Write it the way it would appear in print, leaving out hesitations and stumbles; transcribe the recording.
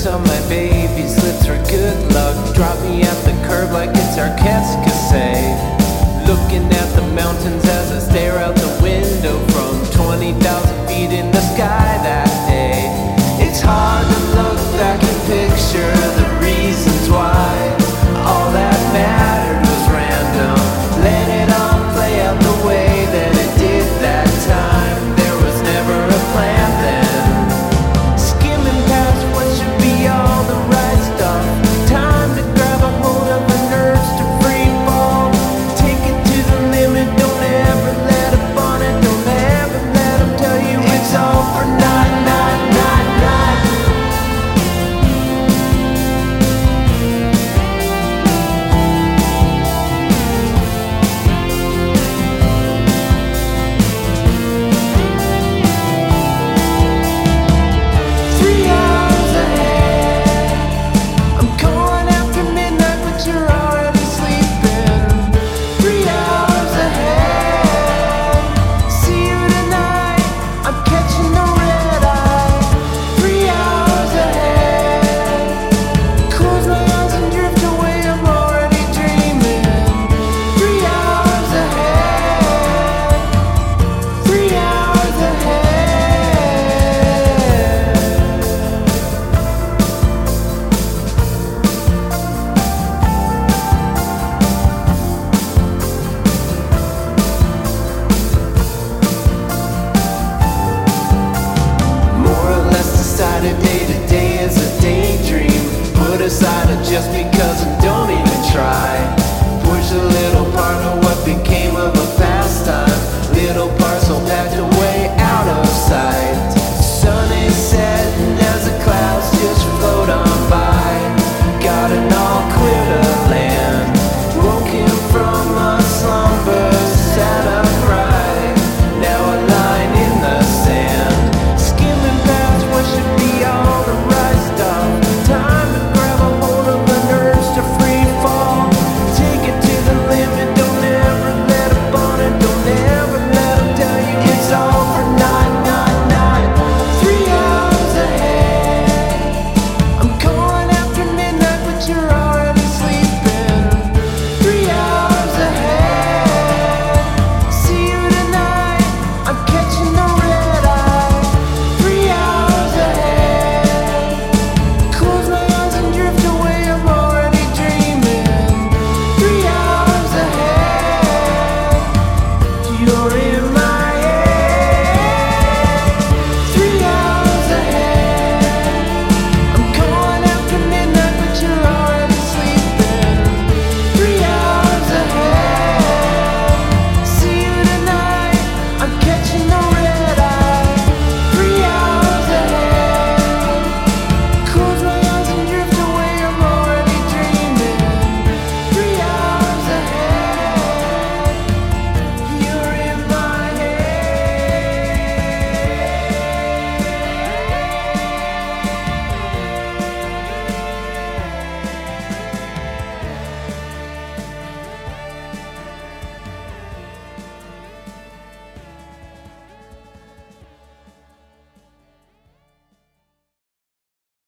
on my baby's lips for good luck. Drop me at the curb like it's our Cascade. Looking at the mountains as I stare out the window from 20,000 feet in the sky that day. It's hard to look back and picture the reasons why all that mattered was random. Let it all play out the way that it did that time. There was never a plan then. Skimming past what should be all the right stuff. Time to grab a hold of an urge to free fall. Take it to the limit, don't ever let up on it. Don't ever let them tell you it's all for naught. Day to day is a daydream, put aside just because